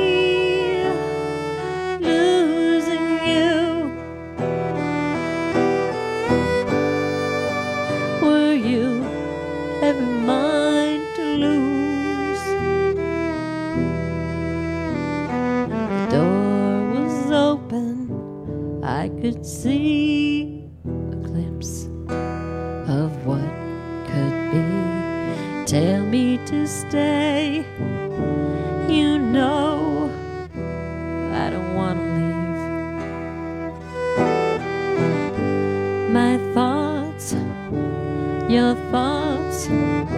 stay. You know I don't want to leave. My thoughts, your thoughts,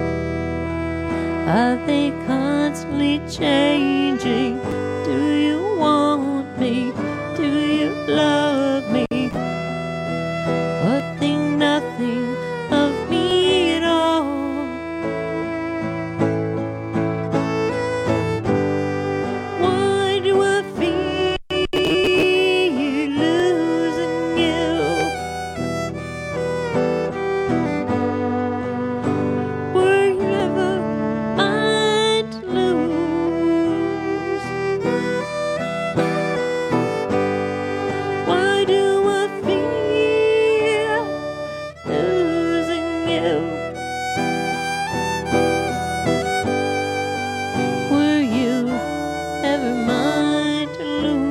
are they constantly changing? Do you want me? Do you love me? Or think nothing of me at all? Why do I feel losing you? Were you ever mine to lose? Why do I feel losing you? Were you ever mine to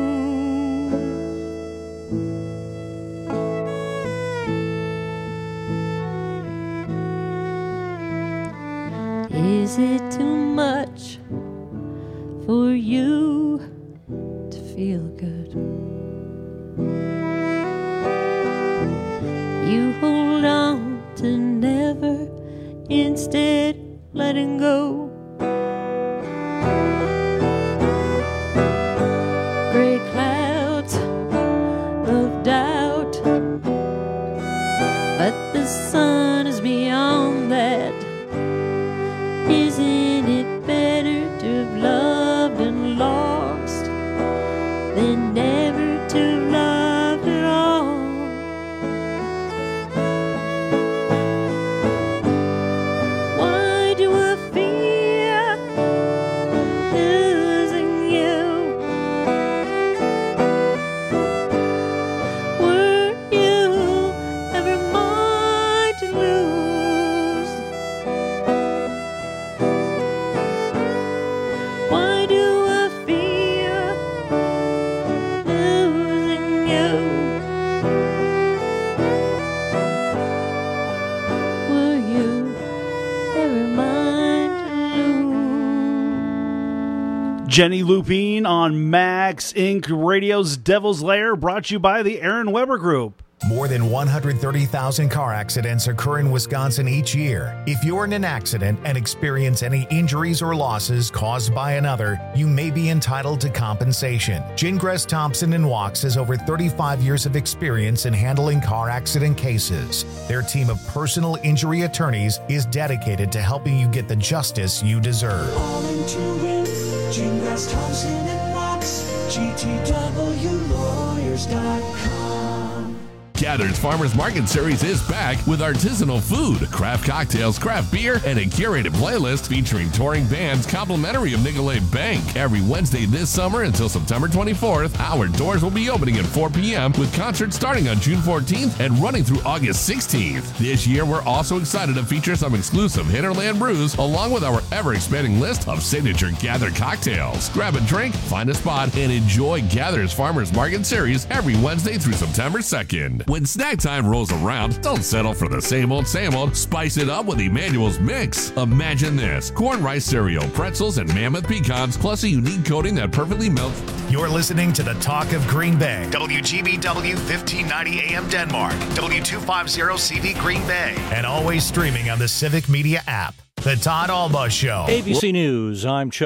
lose? Is it too much for you to feel good? You hold on to never, instead letting go. Gray clouds of doubt, but the sun is beyond that. Isn't it better to have loved and lost than never to have loved at all? Why do I fear losing you? Were you ever mine to lose? Why do I fear losing you? Were you ever mine to lose? Jenny Lupine on Max Incorporated. Radio's Devil's Lair, brought to you by the Aaron Weber Group. More than one hundred thirty thousand car accidents occur in Wisconsin each year. If you're in an accident and experience any injuries or losses caused by another, you may be entitled to compensation. Gingras Thompson and Walks has over thirty-five years of experience in handling car accident cases. Their team of personal injury attorneys is dedicated to helping you get the justice you deserve. All into it, Gingras Thompson and Walks, G T W lawyers dot com. Gather's Farmers Market Series is back with artisanal food, craft cocktails, craft beer, and a curated playlist featuring touring bands complimentary of Nicolet Bank. Every Wednesday this summer until September twenty-fourth, our doors will be opening at four p.m. with concerts starting on June fourteenth and running through August sixteenth. This year, we're also excited to feature some exclusive Hinterland brews along with our ever-expanding list of signature Gather cocktails. Grab a drink, find a spot, and enjoy Gather's Farmers Market Series every Wednesday through September second. When snack time rolls around, don't settle for the same old, same old. Spice it up with Emmanuel's Mix. Imagine this: corn rice cereal, pretzels, and mammoth pecans, plus a unique coating that perfectly melts. You're listening to the Talk of Green Bay. W G B W fifteen ninety A M Denmark, W two fifty C V Green Bay, and always streaming on the Civic Media app. The Todd Alba Show. A B C News, I'm Chuck.